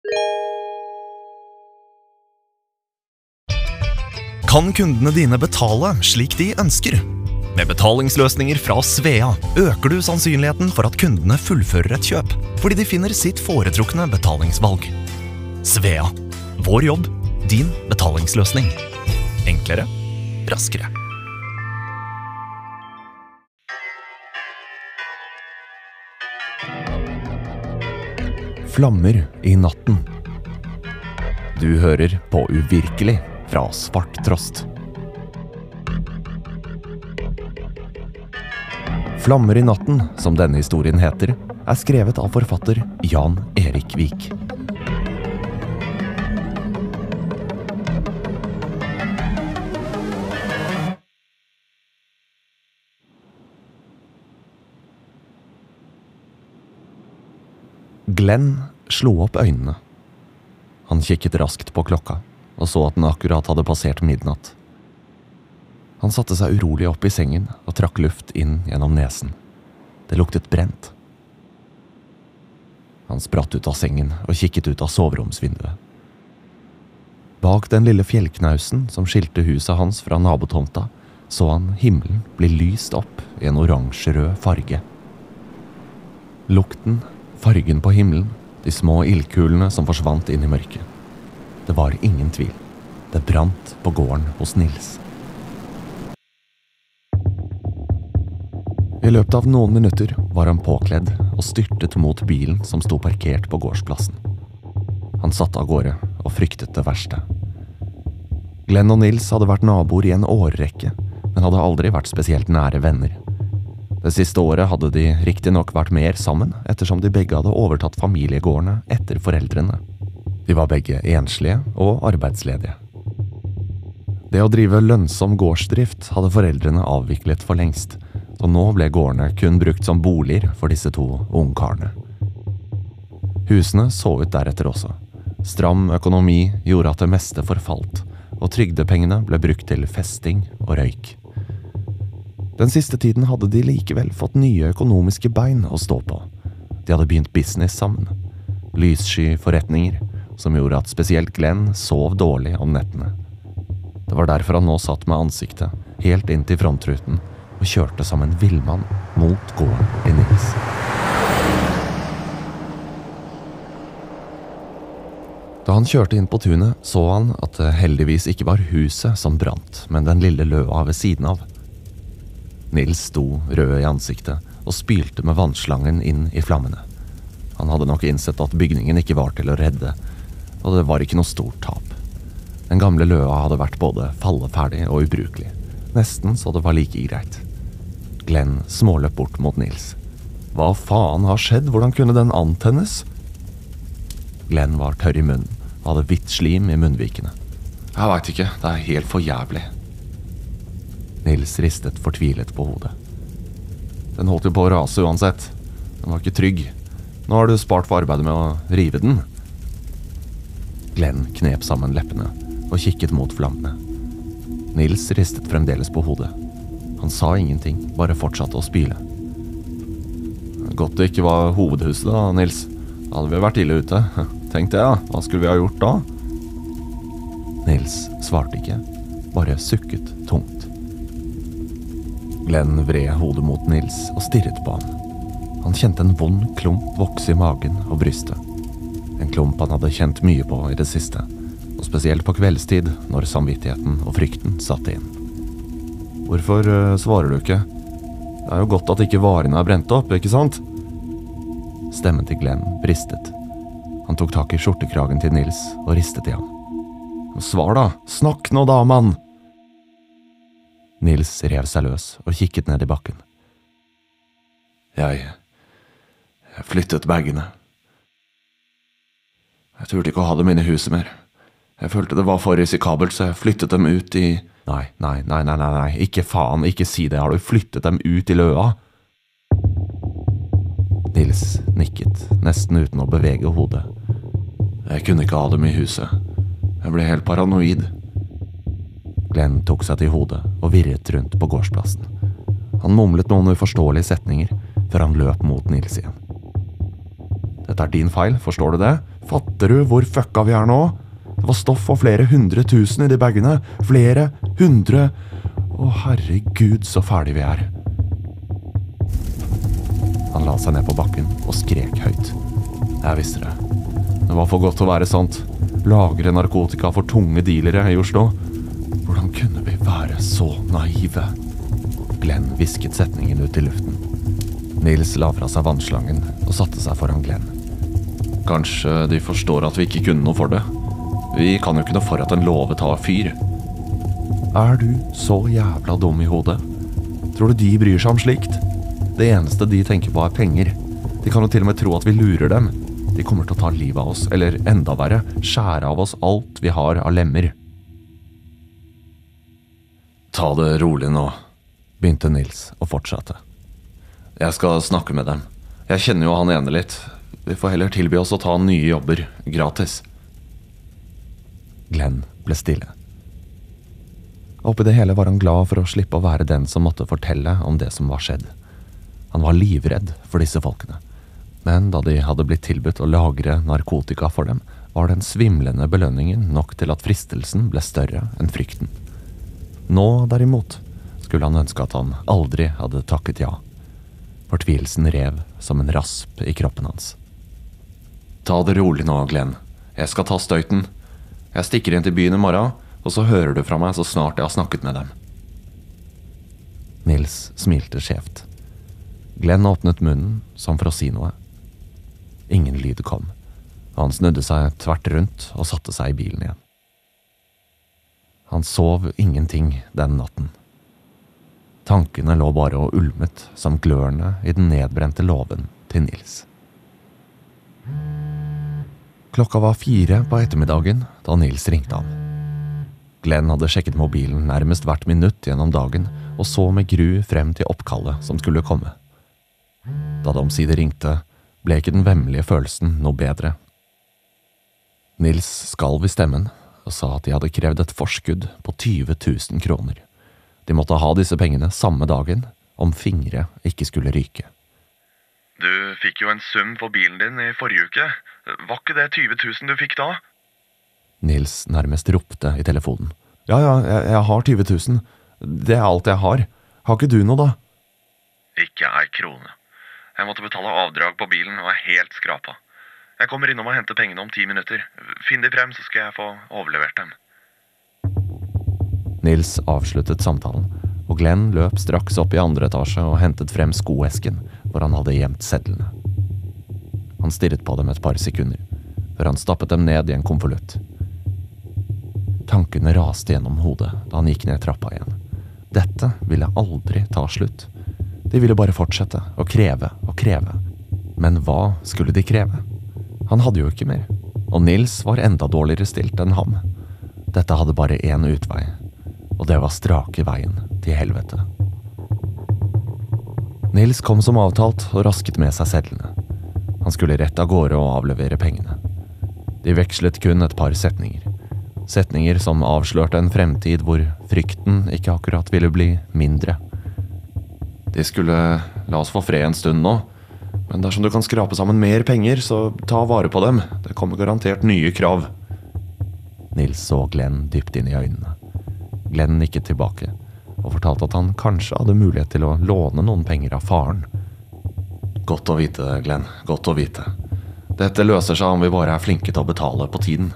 Kan kundene dine betale slik de ønsker? Med betalingsløsninger fra Svea øker du sannsynligheten for at kundene fullfører et kjøp, fordi de finner sitt foretrukne betalingsvalg. Svea. Vår jobb, din betalingsløsning. Enklere, raskere. Flammer i natten. Du hører på Uvirkelig fra Svart Trost. Flammer i natten, som denne historien heter, skrevet av forfatter Jan Erik Vik. Glenn slo opp øynene. Han kikket raskt på klokka og så at den akkurat hadde passert midnatt. Han satte seg urolig opp i sengen og trakk luft inn gjennom nesen. Det luktet brent. Han spratt ut av sengen og kikket ut av soveromsvinduet. Bak den lille fjellknausen som skilte huset hans fra nabotomta, så han himmelen bli lyst opp i en oransjerød farge. Lukten, fargen på himmelen, de små ildkulene som forsvant inn i mørket. Det var ingen tvil. Det brant på gården hos Nils. I løpet av noen minutter var han påkledd og styrtet mot bilen som sto parkert på gårdsplassen. Han satt av gårde og fryktet det verste. Glenn og Nils hadde vært naboer i en årrekke, men hadde aldri vært spesielt nære venner. Det siste året hadde de riktig nok vært mer sammen, ettersom de begge hadde overtatt familiegårdene etter foreldrene. De var begge enslige og arbeidsledige. Det å drive lønnsom gårdsdrift hadde foreldrene avviklet for lengst, så nå ble gårdene kun brukt som boliger for disse to ungkarene. Husene så ut deretter også. Stram økonomi gjorde at det meste forfalt, og trygdepengene ble brukt til festing og røyk. Den siste tiden hadde de likevel fått nye økonomiske bein å stå på. De hadde begynt business sammen. Lyssky forretninger, som gjorde at spesielt Glenn sov dårlig om nettene. Det var derfor han nå satt med ansiktet helt inn til frontruten og kjørte som en villmann mot gården i Nils. Da han kjørte inn på tunet, så han at det heldigvis ikke var huset som brant, men den lille løa ved siden av. Nils sto rød i ansiktet og spylte med vannslangen inn i flammene. Han hadde nok innsett at bygningen ikke var til å redde, og det var ikke noe stort tap. Den gamle løa hadde vært både falleferdig og ubrukelig, nesten så det var like greit. Glenn småløp bort mot Nils. Hva faen har skjedd? Hvordan kunne den antennes? Glenn var tørr i munnen, og hadde hvitt slim i munnvikene. Jeg vet ikke, det er helt for jævlig. Nils ristet fortvilet på hodet. Den holdt jo på å rase uansett. Den var ikke trygg. Nå har du spart for arbeidet med å rive den. Glenn knep sammen leppene og kikket mot flammene. Nils ristet fremdeles på hodet. Han sa ingenting, bare fortsatte å spyle. Godt det ikke var hovedhuset da, Nils. Da hadde vi vært ille ute. Tenk det, ja. Hva skulle vi ha gjort da? Nils svarte ikke, bare sukket tungt. Glenn vred hodet mot Nils og stirret på ham. Han kjente en vond klump vokse i magen og brystet. En klump han hadde kjent mye på i det siste, og spesielt på kveldstid når samvittigheten og frykten satte inn. Hvorfor svarer du ikke? Det er jo godt at ikke varene er brent opp, ikke sant? Stemmen til Glenn bristet. Han tok tak i skjortekragen til Nils og ristet i ham. Svar da, snakk nå da, mann! Nils rev seg løs og kikket ned i bakken. Jeg flyttet bagene. Jeg turte ikke å ha dem inne i huset mer. Jeg følte det var for risikabelt, så jeg flyttet dem ut i... Nei, ikke faen, ikke si det. Har du flyttet dem ut i løa? Nils nikket, nesten uten å bevege hodet. Jeg kunne ikke ha dem i huset. Jeg ble helt paranoid. Glenn tok seg til hodet og virret rundt på gårdsplassen. Han mumlet noen uforståelige setninger før han løp mot Nils igjen. Dette er din feil, forstår du det? Fatter du hvor fucka vi nå? Det var stoff for flere 100 000 i de bagene. Flere 100. Å herregud, så ferdig vi er. Han la seg ned på bakken og skrek høyt. Jeg visste det. Det var for godt til å være sant. Lagre narkotika for tunge dealere i Oslo. Hvordan kunne vi være så naive? Glenn visket setningen ut i luften. Nils la fra seg vannslangen og satte seg foran Glenn. Kanskje de forstår at vi ikke kunne noe for det. Vi kan jo ikke noe for at en låve tar fyr. Er du så jævla dum i hodet? Tror du de bryr seg om slikt? Det eneste de tenker på er penger. De kan jo til og med tro at vi lurer dem. De kommer til å ta livet av oss, eller enda verre, skjære av oss alt vi har av lemmer. Ta det rolig nå, begynte Nils og fortsatte. Jeg skal snakke med dem. Jeg kjenner jo han ene litt. Vi får heller tilby oss å ta nye jobber, gratis. Glenn ble stille. Oppi det hele var han glad for å slippe å være den som måtte fortelle om det som var skjedd. Han var livredd for disse folkene. Men da de hadde blitt tilbudt å lagre narkotika for dem, var den svimlende belønningen nok til at fristelsen ble større enn frykten. Nå, derimot, skulle han ønske at han aldri hadde takket ja. Fortvilelsen rev som en rasp i kroppen hans. Ta det rolig nå, Glenn. Jeg skal ta støyten. Jeg stikker inn til byen i morgen, og så hører du fra meg så snart jeg har snakket med dem. Nils smilte skjevt. Glenn åpnet munnen som for å si noe. Ingen lyd kom, og han snudde seg tvert rundt og satte seg i bilen igjen. Han sov ingenting den natten. Tankene lå bare og ulmet som glørne i den nedbrente låven til Nils. Klokka var 4 på ettermiddagen da Nils ringte ham. Glenn hadde sjekket mobilen nærmest hvert minutt gjennom dagen og så med gru frem til oppkallet som skulle komme. Da det omsider ringte, ble ikke den vemmelige følelsen noe bedre. Nils skalv i stemmen og sa at de hadde krevd et forskudd på 20 000 kroner. De måtte ha disse pengene samme dagen, om fingre ikke skulle ryke. Du fikk jo en sum for bilen din i forrige uke. Var ikke det 20 000 du fikk da? Nils nærmest ropte i telefonen. Ja, jeg har 20 000. Det er alt jeg har. Har ikke du noe da? Ikke ei krone. Jeg måtte betale avdrag på bilen og er helt skrapa. Jeg kommer innom og henter pengene om 10 minutter. Finn de frem, så skal jeg få overlevert dem. Nils avsluttet samtalen, og Glenn løp straks opp i andre etasje og hentet frem skoesken, hvor han hadde gjemt sedlene. Han stirret på dem et par sekunder, før han stappet dem ned i en konvolutt. Tankene raste gjennom hodet da han gikk ned trappa igjen. Dette ville aldri ta slutt. De ville bare fortsette, og kreve og kreve. Men hva skulle de kreve? Han hadde jo ikke mer, og Nils var enda dårligere stilt enn ham. Dette hadde bare én utvei, og det var strake veien til helvete. Nils kom som avtalt og rasket med seg sedlene. Han skulle rett av gårde og avlevere pengene. De vekslet kun et par setninger. Setninger som avslørte en fremtid hvor frykten ikke akkurat ville bli mindre. De skulle la oss få fred en stund nå, men dersom du kan skrape sammen mer penger, så ta vare på dem. Det kommer garantert nye krav. Nils så Glenn dypt inn i øynene. Glenn nikket tilbake og fortalte at han kanskje hadde mulighet til å låne noen penger av faren. Godt å vite, Glenn. Godt å vite. Dette løser seg om vi bare er flinke til å betale på tiden.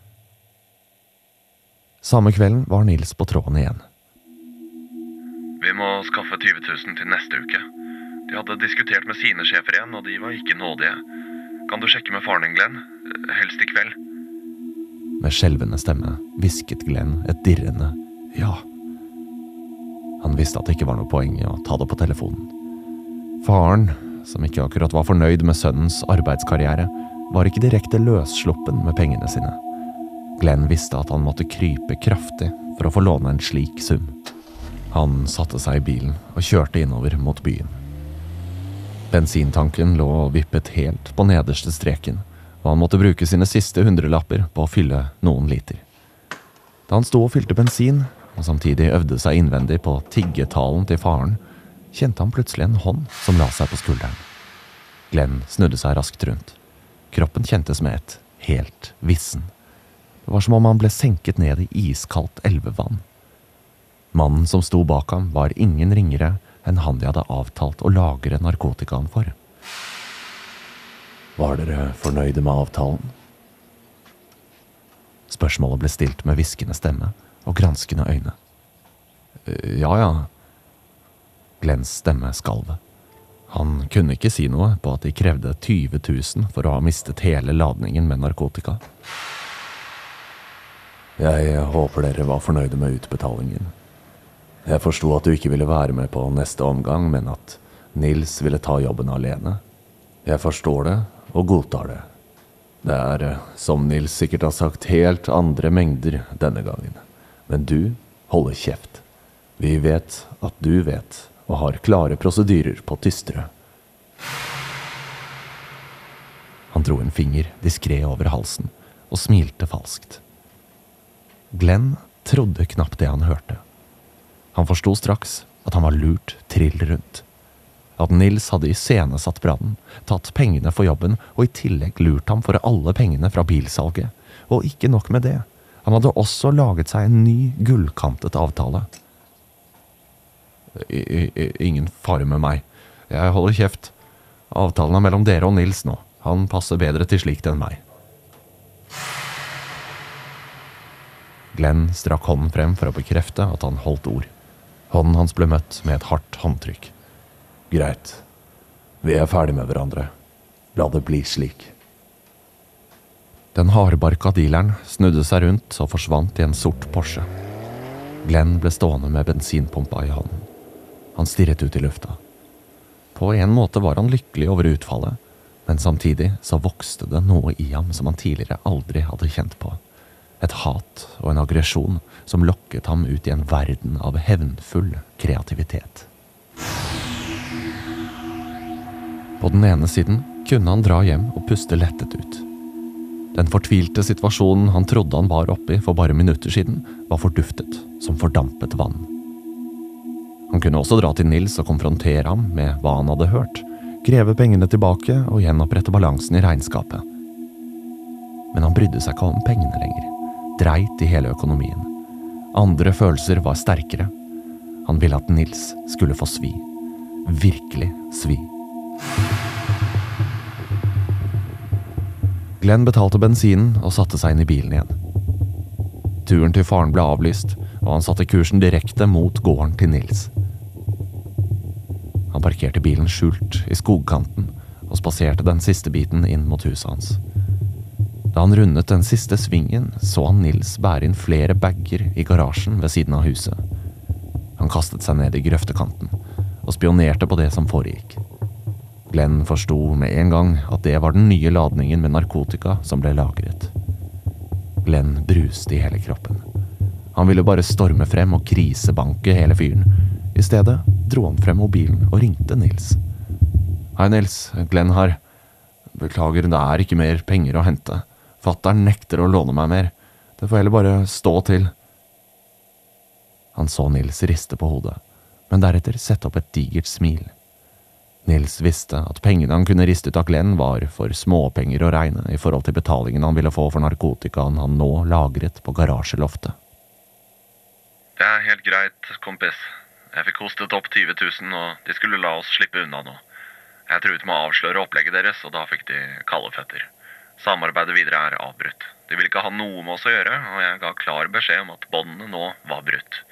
Samme kvelden var Nils på tråden igjen. Vi må skaffe 20 000 til neste uke. De hadde diskutert med sine sjefer igjen, og de var ikke nådige. Kan du sjekke med faren din, Glenn? Helst i kveld. Med skjelvende stemme visket Glenn et dirrende ja. Han visste at det ikke var noe poeng i å ta det på telefonen. Faren, som ikke akkurat var fornøyd med sønnens arbeidskarriere, var ikke direkte løssluppen med pengene sine. Glenn visste at han måtte krype kraftig for å få låne en slik sum. Han satte seg i bilen og kjørte innover mot byen. Bensintanken lå og vippet helt på nederste streken, og han måtte bruke sine siste 100-lapper på å fylle noen liter. Da han sto og fylte bensin, og samtidig øvde seg innvendig på tiggetalen til faren, kjente han plutselig en hånd som la seg på skulderen. Glenn snudde seg raskt rundt. Kroppen kjentes med ett helt vissen. Det var som om han ble senket ned i iskaldt elvevann. Mannen som sto bak ham var ingen ringere enn han de hadde avtalt å lagre narkotikaen for. Var dere fornøyde med avtalen? Spørsmålet ble stilt med hviskende stemme og granskende øyne. Ja. Glens stemme skalv. Han kunne ikke si noe på at de krevde 20 000 for å ha mistet hele ladningen med narkotika. Jeg håper dere var fornøyde med utbetalingen. Jeg forstod at du ikke ville være med på neste omgang, men at Nils ville ta jobben alene. Jeg forstår det og godtar det. Det er, som Nils sikkert har sagt, helt andre mengder denne gangen. Men du holder kjeft. Vi vet at du vet, og har klare prosedyrer på tystere. Han dro en finger diskret over halsen og smilte falskt. Glenn trodde knapt det han hørte. Han forstod straks at han var lurt trill rundt. At Nils hadde iscenesatt brannen, tatt pengene for jobben og i tillegg lurt ham for alle pengene fra bilsalget. Og ikke nok med det, han hadde også laget seg en ny gullkantet avtale. Ingen fare med meg. Jeg holder kjeft. Avtalen er mellom dere og Nils nå. Han passer bedre til slikt enn meg. Glenn strakk hånden frem for å bekrefte at han holdt ord. Hånden hans ble møtt med et hardt håndtrykk. Greit. Vi er ferdig med hverandre. La det bli slik. Den hardbarka dealeren snudde seg rundt og forsvant i en sort Porsche. Glenn ble stående med bensinpumpa i hånden. Han stirret ut i lufta. På en måte var han lykkelig over utfallet, men samtidig så vokste det noe i ham som han tidligere aldri hadde kjent på. Et hat og en aggresjon som lokket ham ut i en verden av hevnfull kreativitet. På den ene siden kunne han dra hjem og puste lettet ut. Den fortvilte situasjonen han trodde han var oppe i for bare minutter siden, var forduftet som fordampet vann. Han kunne også dra til Nils og konfrontere ham med hva han hadde hørt, kreve pengene tilbake og gjenopprette balansen i regnskapet. Men han brydde seg ikke om pengene lenger, dreit i hele økonomien. Andre følelser var sterkere. Han ville at Nils skulle få svi. Virkelig svi. Glenn betalte bensinen og satte seg inn i bilen igjen. Turen til faren ble avlyst, og han satte kursen direkte mot gården til Nils. Han parkerte bilen skjult i skogkanten og spaserte den siste biten inn mot huset hans. Da han rundet den siste svingen, så han Nils bære inn flere bagger i garasjen ved siden av huset. Han kastet seg ned i grøftekanten og spionerte på det som foregikk. Glenn forstod med en gang at det var den nye ladningen med narkotika som ble lagret. Glenn bruste i hele kroppen. Han ville bare storme frem og krisebanke hele fyren. I stedet dro han frem mobilen og ringte Nils. Hei Nils, Glenn her. Beklager, det er ikke mer penger å hente. Fatteren nekter å låne meg mer. Det får heller bare stå til. Han så Nils riste på hodet, men deretter sette opp et digert smil. Nils visste at pengene han kunne riste ut av Glenn var for småpenger å regne i forhold til betalingen han ville få for narkotikaen han nå lagret på garasjeloftet. Det er helt greit, kompis. Jeg fikk hostet opp 20 000, og de skulle la oss slippe unna nå. Jeg truet med å avsløre opplegget deres, og da fikk de kalde føtter. Samarbeidet videre er avbrutt. De ville ikke ha noe med oss å gjøre, og jeg ga klar beskjed om at båndene nå var brutt.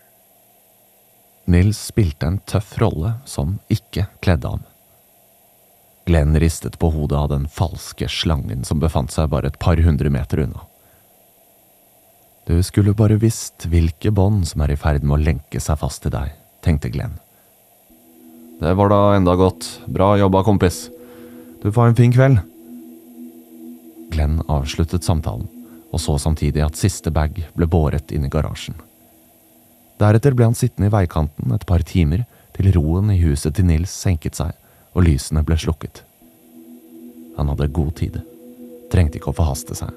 Nils spilte en tøff rolle som ikke kledde ham. Glenn ristet på hodet av den falske slangen som befant seg bare et par 100 meter unna. Du skulle bare visst hvilke bånd som er i ferd med å lenke seg fast til deg, tenkte Glenn. Det var da enda godt. Bra jobba, kompis. Du får ha en fin kveld. Glenn avsluttet samtalen, og så samtidig at siste bag ble båret inn i garasjen. Deretter ble han sittende i veikanten et par timer til roen i huset til Nils senket seg, og lysene ble slukket. Han hadde god tid. Trengte ikke å forhaste seg.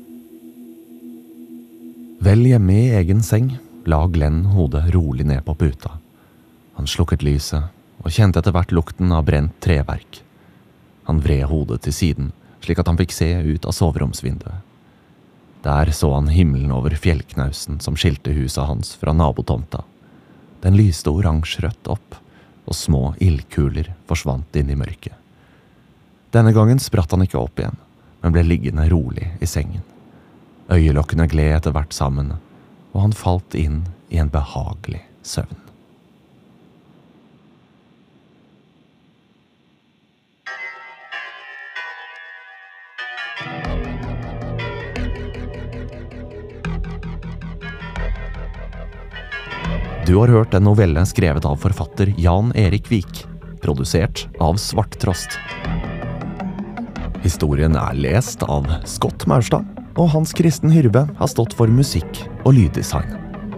Vel hjemme i egen seng la Glenn hodet rolig ned på puta. Han slukket lyset og kjente etter hvert lukten av brent treverk. Han vred hodet til siden slik at han fikk se ut av soveromsvinduet. Der så han himmelen over fjellknausen som skilte huset hans fra nabotomta. Den lyste oransje-rødt opp, og små ildkuler forsvant inn i mørket. Denne gangen spratt han ikke opp igjen, men ble liggende rolig i sengen. Øyelokkene gled etter hvert sammen, og han falt inn i en behagelig søvn. Du har hørt en novelle skrevet av forfatter Jan Erik Vik, produsert av Svarttrost. Historien er lest av Scott Maurstad, og Hans Kristen Hyrbe har stått for musikk og lyddesign.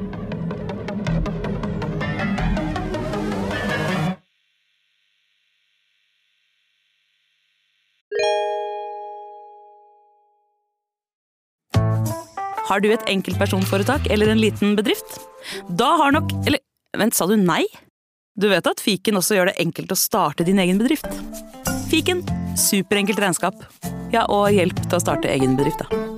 Har du et enkeltpersonforetak eller en liten bedrift? Da har nok, eller vent, sa du nei? Du vet at Fiken også gjør det enkelt å starte din egen bedrift. Fiken, superenkelt regnskap. Ja, og hjelp til å starte egen bedrift da.